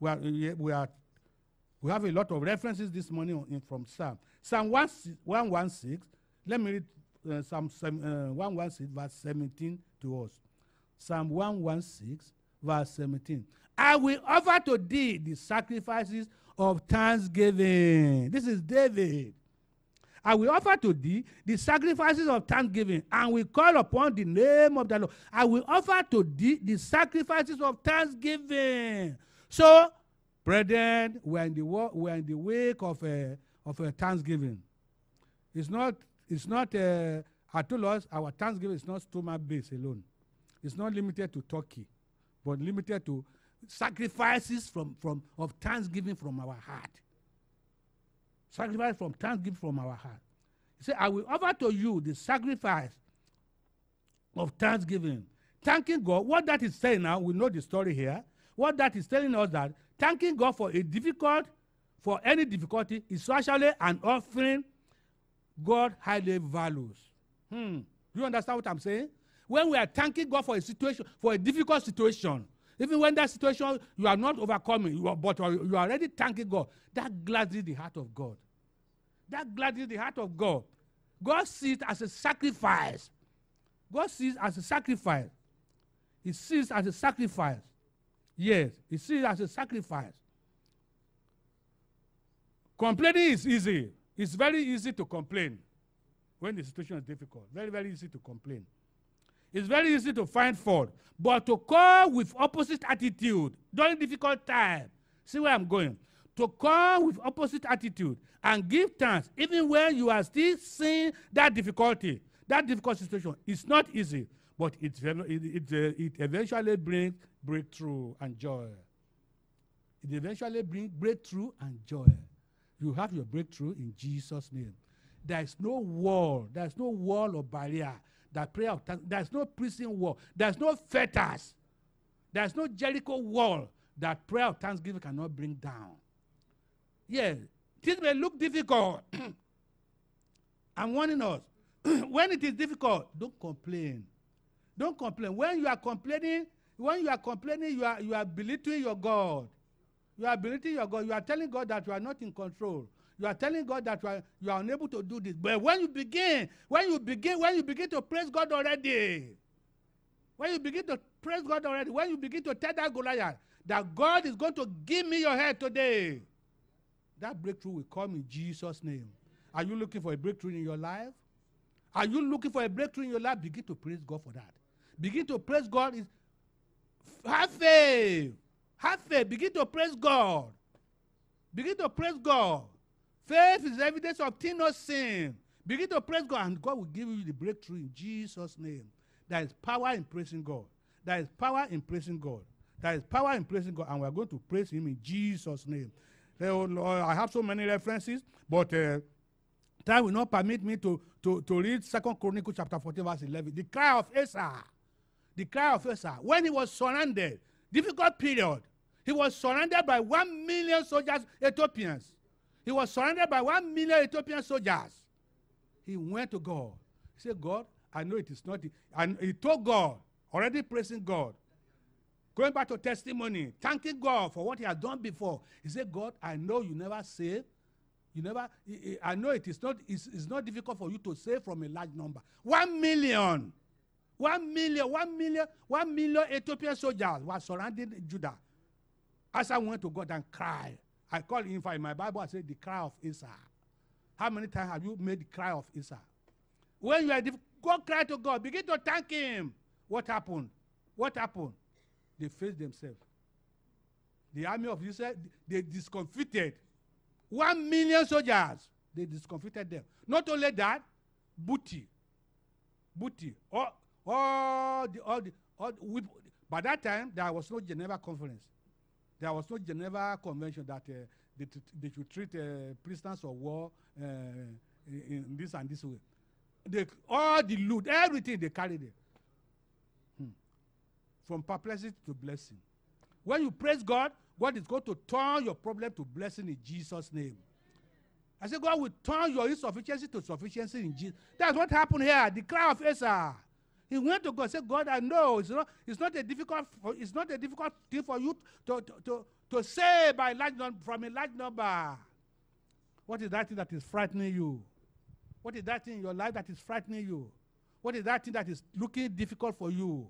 We have a lot of references this morning from Psalm. Psalm 116. Let me read Psalm 116, verse 17 to us. Psalm 116, verse 17. I will offer to thee the sacrifices of thanksgiving. This is David. I will offer to thee the sacrifices of thanksgiving, and will call upon the name of the Lord. I will offer to thee the sacrifices of thanksgiving. So, brethren, we're in the wake of a thanksgiving. It's not. I told us our thanksgiving is not stomach-based alone. It's not limited to turkey, but limited to sacrifices of thanksgiving from our heart. Sacrifice from thanksgiving from our heart. He said, I will offer to you the sacrifice of thanksgiving. Thanking God. What that is saying now, we know the story here. What that is telling us that thanking God for any difficulty is actually an offering God highly values. Do you understand what I'm saying? When we are thanking God for a situation, for a difficult situation, even when that situation you are not overcoming, but you are already thanking God, that gladdens the heart of God. That gladdens the heart of God. God sees it as a sacrifice. God sees it as a sacrifice. He sees it as a sacrifice. Yes, he sees it as a sacrifice. Complaining is easy. It's very easy to complain when the situation is difficult. Very, very easy to complain. It's very easy to find fault. But to come with opposite attitude during difficult time, see where I'm going. To come with opposite attitude and give thanks, even when you are still seeing that difficult situation, it's not easy, but it eventually brings breakthrough and joy. It eventually brings breakthrough and joy. You have your breakthrough in Jesus' name. There is no wall. There is no wall or barrier. That prayer of thanks, there's no prison wall. There's no fetters. There's no Jericho wall that prayer of thanksgiving cannot bring down. Yes, this may look difficult. I'm warning us. When it is difficult, don't complain. Don't complain. When you are complaining, you are belittling your God. You are belittling your God. You are telling God that you are not in control. You are telling God that you are unable to do this. But when you begin to praise God already, when you begin to tell that Goliath that God is going to give me your head today, that breakthrough will come in Jesus' name. Are you looking for a breakthrough in your life? Are you looking for a breakthrough in your life? Begin to praise God for that. Begin to praise God. Have faith. Have faith. Begin to praise God. Begin to praise God. Faith is evidence of things not seen. Begin to praise God, and God will give you the breakthrough in Jesus' name. There is power in praising God. There is power in praising God. There is power in praising God, and we are going to praise Him in Jesus' name. I have so many references, but time will not permit me to read 2 Chronicles chapter 14, verse 11. The cry of Asa. The cry of Asa. When he was surrounded, difficult period, he was surrounded by 1 million soldiers, Ethiopians. He was surrounded by 1 million Ethiopian soldiers. He went to God. He said, God, I know it is not. And he told God, already praising God. Going back to testimony, thanking God for what he has done before. He said, God, I know you never saved. I know it's not difficult for you to save from a large number. 1 million. 1 million Ethiopian soldiers were surrounding Judah. Asa went to God and cried. I call it in my Bible, I say the cry of Asa. How many times have you made the cry of Asa? When you are go cry to God. Begin to thank Him. What happened? What happened? They faced themselves. The army of Israel, they discomfited 1 million soldiers. They discomfited them. Not only that, booty. By that time, there was no Geneva Conference. There was no Geneva Convention that they should treat prisoners of war in this and this way. All the loot, everything they carried it. From perplexity to blessing. When you praise God, God is going to turn your problem to blessing in Jesus' name. I said, God will turn your insufficiency to sufficiency in Jesus. That's what happened here. The cry of Asa. He went to God and said, God, I know it's not a difficult thing for you to say from a large number. What is that thing that is frightening you? What is that thing in your life that is frightening you? What is that thing that is looking difficult for you?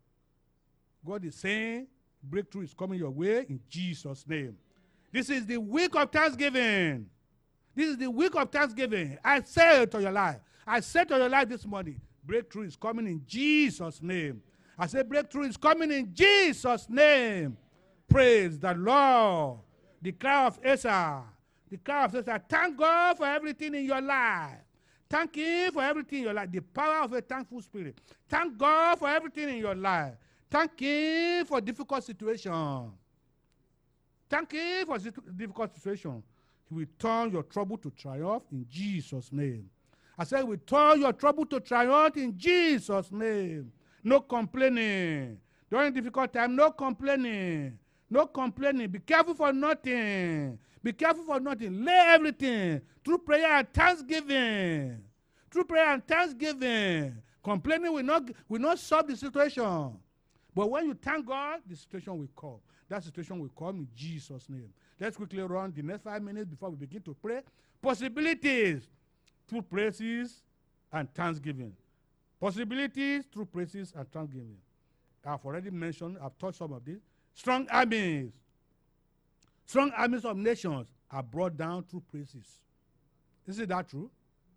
God is saying, breakthrough is coming your way in Jesus' name. This is the week of Thanksgiving. This is the week of Thanksgiving. I say it to your life. I said to your life this morning, breakthrough is coming in Jesus' name. I say breakthrough is coming in Jesus' name. Praise the Lord. The cry of Asa. The cry of Asa. Thank God for everything in your life. Thank Him for everything in your life. The power of a thankful spirit. Thank God for everything in your life. Thank Him for difficult situation. Thank Him for difficult situation. He will turn your trouble to triumph in Jesus' name. I said, we turn your trouble to triumph in Jesus' name. No complaining. During difficult time, no complaining. No complaining. Be careful for nothing. Be careful for nothing. Lay everything through prayer and thanksgiving. Through prayer and thanksgiving. Complaining will not solve the situation. But when you thank God, the situation will come. That situation will come in Jesus' name. Let's quickly run the next 5 minutes before we begin to pray. Possibilities through praises and thanksgiving. Possibilities through praises and thanksgiving. I've already mentioned, I've taught some of this. Strong armies. Strong armies of nations are brought down through praises. Isn't that true?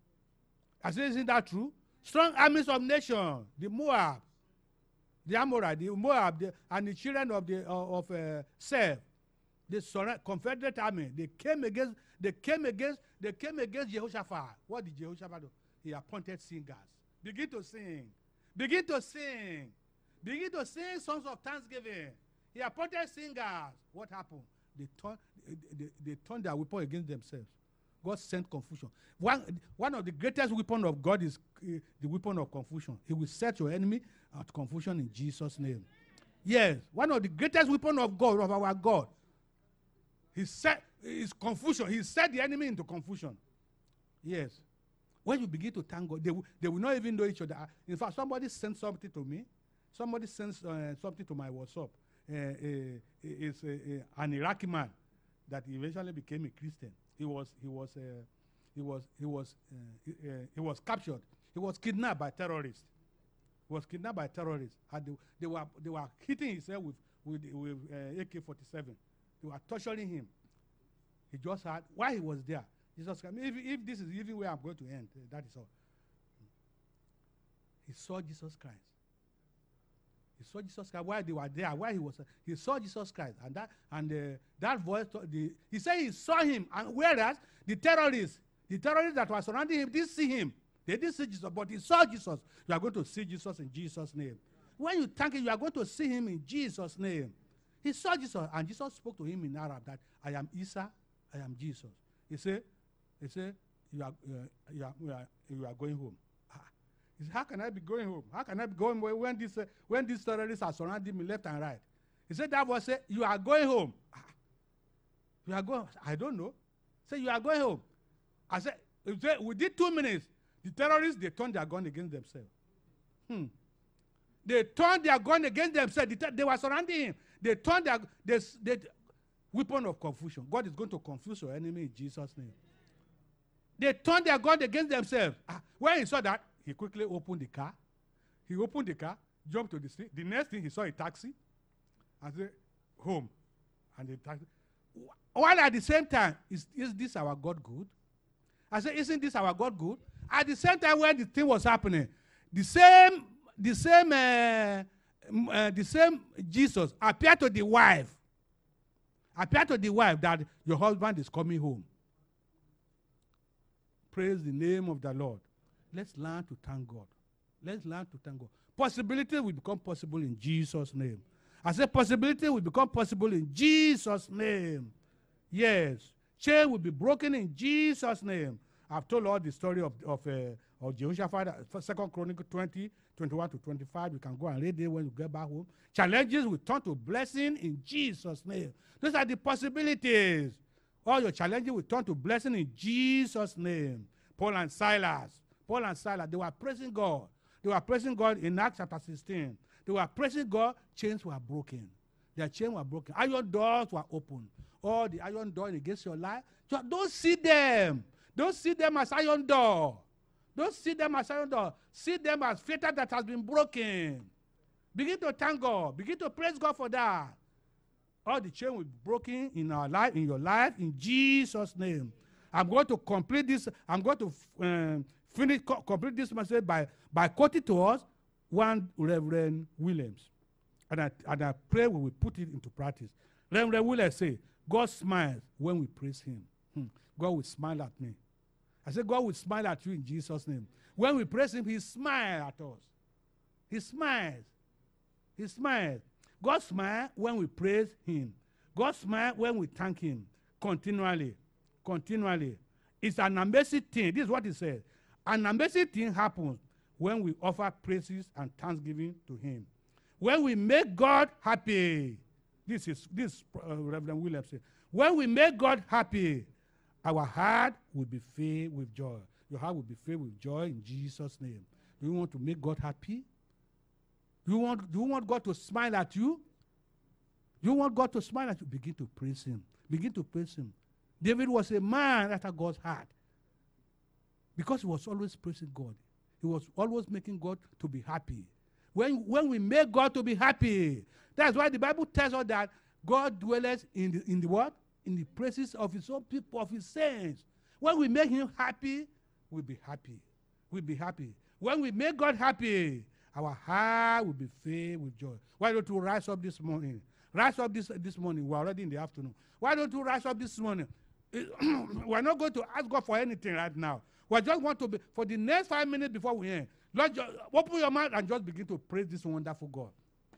I said, isn't that true? Strong armies of nations, the Moab, the Amorite, the Moab, and the children of Seth, the Confederate army, they came against Jehoshaphat. What did Jehoshaphat do? He appointed singers. Begin to sing. Begin to sing. Begin to sing songs of thanksgiving. He appointed singers. What happened? They turned their weapon against themselves. God sent confusion. One of the greatest weapons of God is the weapon of confusion. He will set your enemy at confusion in Jesus' name. Yes, one of the greatest weapons of God, of our God, He set is confusion. He set the enemy into confusion. Yes. When you begin to thank God, they will not even know each other. In fact, somebody sent something to me. Somebody sent something to my WhatsApp. It's an Iraqi man that eventually became a Christian. He was captured. He was kidnapped by terrorists. And they were hitting himself with AK-47. They were torturing him. He just had, while he was there, Jesus came. If this is even where I'm going to end, that is all. He saw Jesus Christ. He saw Jesus Christ while they were there, while he saw Jesus Christ. And that voice, he said he saw him. And whereas the terrorists that were surrounding him didn't see him. They didn't see Jesus, but he saw Jesus. You are going to see Jesus in Jesus' name. When you thank him, you are going to see him in Jesus' name. He saw Jesus, and Jesus spoke to him in Arab that I am Isa, I am Jesus. He said, you are going home. He said, how can I be going home? How can I be going when these terrorists are surrounding me left and right? He said, that voice said, you are going home. You are going, I don't know. Say, you are going home. I said, within 2 minutes, the terrorists, they turned their gun against themselves. They turned their gun against themselves. They were surrounding him. They turned their weapon of confusion. God is going to confuse your enemy in Jesus' name. They turned their gun against themselves. When he saw that, he quickly opened the car. He opened the car, jumped to the street. The next thing, he saw a taxi and said, home. And the taxi. While at the same time, is this our God good? I said, isn't this our God good? At the same time when the thing was happening, the same Jesus appeared to the wife. Appeared to the wife that your husband is coming home. Praise the name of the Lord. Let's learn to thank God. Let's learn to thank God. Possibility will become possible in Jesus' name. I said possibility will become possible in Jesus' name. Yes. Chain will be broken in Jesus' name. I've told all the story of Jehoshaphat, 2 Chronicles 20, 21 to 25. You can go and read it when you get back home. Challenges will turn to blessing in Jesus' name. Those are the possibilities. All your challenges will turn to blessing in Jesus' name. Paul and Silas, they were praising God. They were praising God in Acts chapter 16. They were praising God. Chains were broken. Their chains were broken. Iron doors were opened. All the iron doors against your life, don't see them. Don't see them as iron door. Don't see them as iron door. See them as fetter that has been broken. Begin to thank God. Begin to praise God for that. All the chain will be broken in our life, in your life, in Jesus' name. I'm going to complete this. I'm going to complete this message by quoting to us one Reverend Williams. And I pray we will put it into practice. Reverend Williams say, God smiles when we praise him. God will smile at me. I said, God will smile at you in Jesus' name. When we praise him, he smiles at us. He smiles. He smiles. God smiles when we praise him. God smiles when we thank him continually. Continually. It's an amazing thing. This is what he said. An amazing thing happens when we offer praises and thanksgiving to him. When we make God happy. This Reverend Williams said. When we make God happy, our heart will be filled with joy. Your heart will be filled with joy in Jesus' name. Do you want to make God happy? Do you want God to smile at you? You want God to smile at you? Begin to praise him. Begin to praise him. David was a man after God's heart. Because he was always praising God. He was always making God to be happy. When we make God to be happy, that's why the Bible tells us that God dwelleth in the what? In the praises of his own people, of his saints. When we make him happy, we'll be happy. We'll be happy. When we make God happy, our heart will be filled with joy. Why don't you rise up this morning? Rise up this morning. We're already in the afternoon. Why don't you rise up this morning? We're not going to ask God for anything right now. We just want to be, for the next 5 minutes before we end, Lord, just open your mouth and just begin to praise this wonderful God.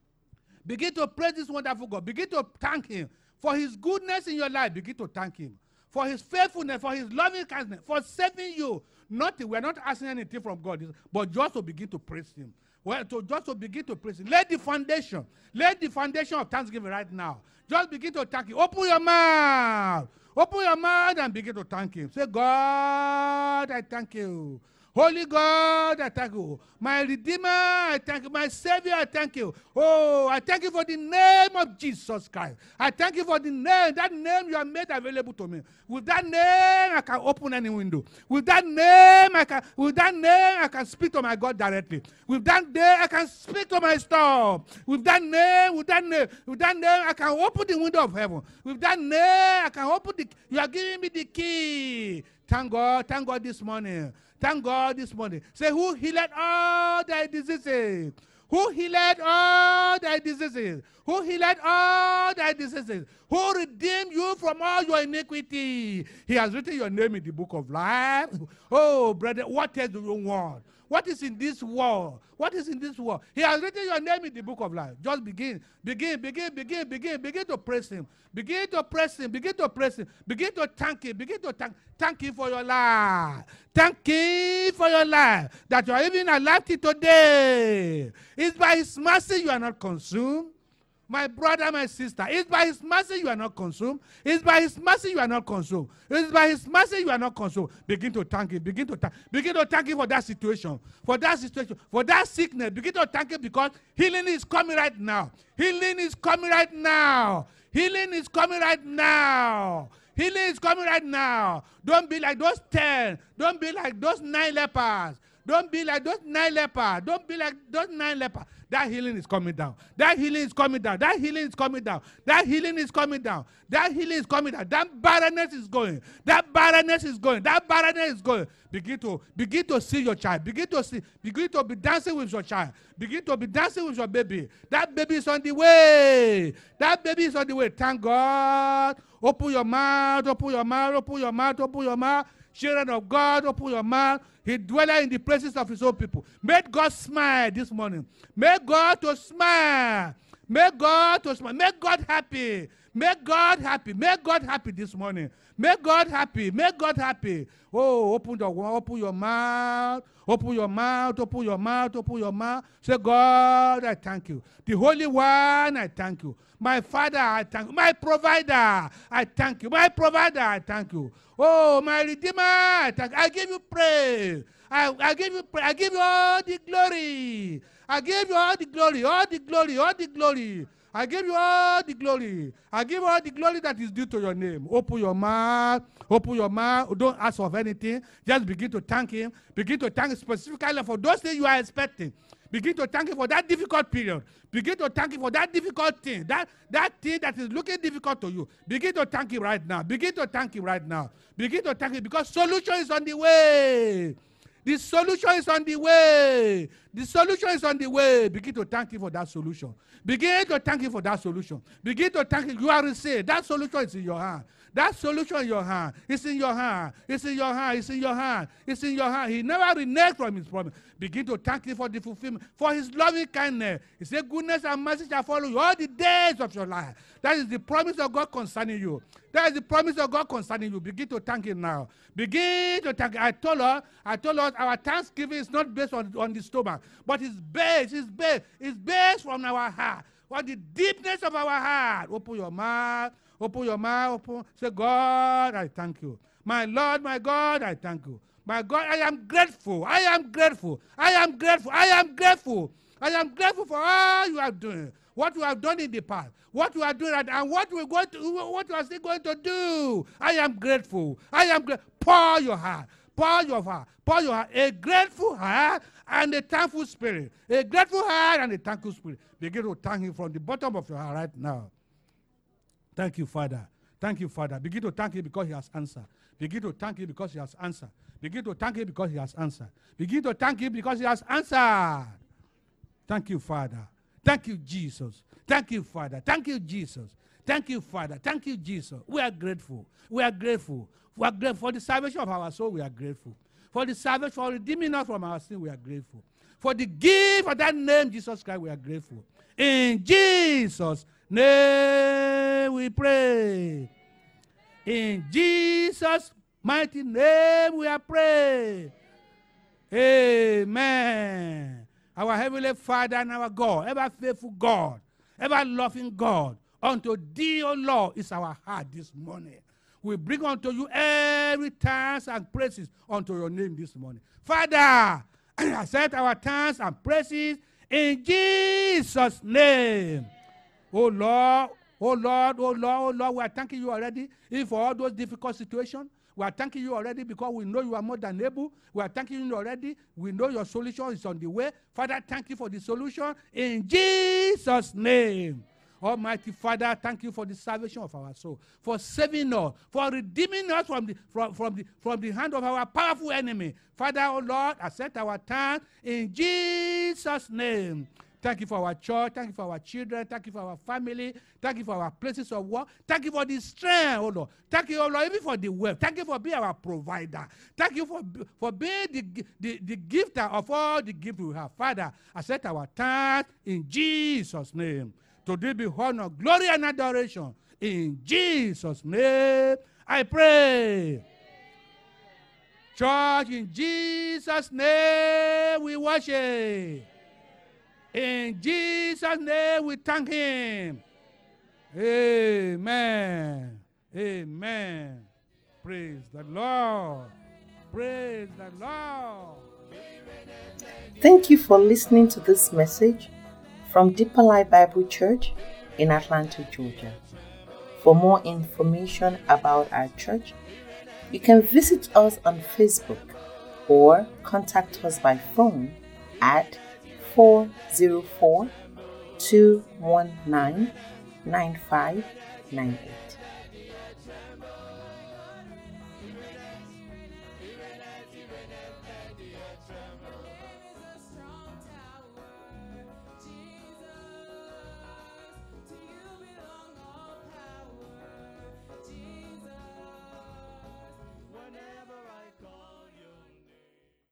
Begin to praise this wonderful God. Begin to thank him for his goodness in your life. Begin to thank him for his faithfulness, for his loving kindness, for saving you. We're not asking anything from God, but just to begin to praise him. Well, just to begin to praise him. Lay the foundation of thanksgiving right now. Just begin to thank him. Open your mouth. Open your mouth and begin to thank him. Say, God, I thank you. Holy God, I thank you. My Redeemer, I thank you. My Savior, I thank you. Oh, I thank you for the name of Jesus Christ. I thank you for the name. That name you have made available to me. With that name, I can open any window. With that name, I can speak to my God directly. With that name, I can speak to my storm. With that name, I can open the window of heaven. With that name, I can open you are giving me the key. Thank God this morning. Thank God this morning. Say, who healed all thy diseases? who healed all thy diseases, who healed all thy diseases, who redeemed you from all your iniquity. He has written your name in the book of life. Oh, brother, what else do you want? What is in this world? What is in this world? He has written your name in the book of life. Just begin to praise him. Begin to praise him. Begin to praise him. Begin to thank him. Begin to thank him for your life. Thank him for your life. That you are even alive today. It's by his mercy you are not consumed. My brother, my sister, it's by his mercy you are not consumed. It's by his mercy you are not consumed. It's by his mercy you are not consumed. Begin to thank him. Begin to thank him for that situation. For that situation. For that sickness. Begin to thank him because healing is coming right now. Healing is coming right now. Healing is coming right now. Healing is coming right now. Don't be like those 10. Don't be like those 9 lepers. Don't be like those 9 lepers. Don't be like those 9 lepers. That healing is coming down. That healing is coming down. That healing is coming down. That healing is coming down. That healing is coming down. That barrenness is going. That barrenness is going. That barrenness is going. Begin to see your child. Begin to be dancing with your child. Begin to be dancing with your baby. That baby is on the way. That baby is on the way. Thank God. Open your mouth. Open your mouth. Open your mouth. Open your mouth. Children of God, open your mouth. He dwelleth in the praises of his own people. Make God smile this morning. Make God to smile. Make God to smile. Make God happy. Make God happy. Make God happy this morning. Make God happy. Make God happy. Oh, open your mouth. Open your mouth. Open your mouth. Open your mouth. Say, God, I thank you. The Holy One, I thank you. My Father, I thank you. My Provider, I thank you. My Provider, I thank you. Oh, my Redeemer, I thank you. I give you praise. I give you praise. I give you all the glory. I give you all the glory, all the glory, all the glory. I give you all the glory. I give you all the glory that is due to your name. Open your mouth. Open your mouth. Don't ask of anything. Just begin to thank him. Begin to thank him specifically for those things you are expecting. Begin to thank him for that difficult period. Begin to thank him for that difficult thing. That thing that is looking difficult to you. Begin to thank him right now. Begin to thank him right now. Begin to thank him because solution is on the way. The solution is on the way. The solution is on the way. Begin to thank him for that solution. Begin to thank him for that solution. Begin to thank him. You are received. That solution is in your hand. That solution in your hand. It's in your hand. It's in your hand. It's in your hand. It's in your hand. He never reneged from his promise. Begin to thank him for the fulfillment, for his loving kindness. He said, goodness and mercy shall follow you all the days of your life. That is the promise of God concerning you. That is the promise of God concerning you. Begin to thank him now. Begin to thank him. I told us our thanksgiving is not based on the stomach, but it's based from our heart. From the deepness of our heart. Open your mouth. Open your mouth. Say, God, I thank you. My Lord, my God, I thank you. My God, I am grateful. I am grateful. I am grateful. I am grateful. I am grateful for all you are doing. What you have done in the past. What you are doing and what you are still going to do. I am grateful. I am grateful. Pour your heart. Pour your heart. Pour your heart. A grateful heart and a thankful spirit. A grateful heart and a thankful spirit. Begin to thank him from the bottom of your heart right now. Thank you, Father. Thank you, Father. Begin to thank him because he has answered. Begin to thank him because he has answered. Begin to thank him because he has answered. Begin to thank him because he has answered. Thank you, Father. Thank you, Jesus. Thank you, Father. Thank you, Jesus. Thank you, Father. Thank you, Jesus. We are grateful. We are grateful. We are grateful for the salvation of our soul. We are grateful. For the salvation, for redeeming us from our sin, we are grateful. For the gift of that name, Jesus Christ, we are grateful. In Jesus' name we pray. In Jesus' mighty name we are praying. Amen. Our Heavenly Father and our God, ever faithful God, ever loving God, unto thee, O Lord, is our heart this morning. We bring unto you every thanks and praises unto your name this morning. Father, accept our thanks and praises in Jesus' name. Oh Lord, oh Lord, oh Lord, oh Lord, we are thanking you already for all those difficult situations. We are thanking you already because we know you are more than able. We are thanking you already. We know your solution is on the way. Father, thank you for the solution in Jesus' name. Almighty Father, thank you for the salvation of our soul, for saving us, for redeeming us from the hand of our powerful enemy. Father, oh Lord, accept our thanks in Jesus' name. Thank you for our church. Thank you for our children. Thank you for our family. Thank you for our places of work. Thank you for the strength, oh Lord. Thank you, oh Lord, even for the wealth. Thank you for being our provider. Thank you for being the gifter of all the gifts we have. Father, accept our thanks in Jesus' name. To thee be honor, glory, and adoration. In Jesus' name, I pray. Church, in Jesus' name, we worship. In Jesus' name, we thank him. Amen. Amen. Praise the Lord. Praise the Lord. Thank you for listening to this message from Deeper Life Bible Church in Atlanta, Georgia. For more information about our church, you can visit us on Facebook or contact us by phone at 404-219-9598.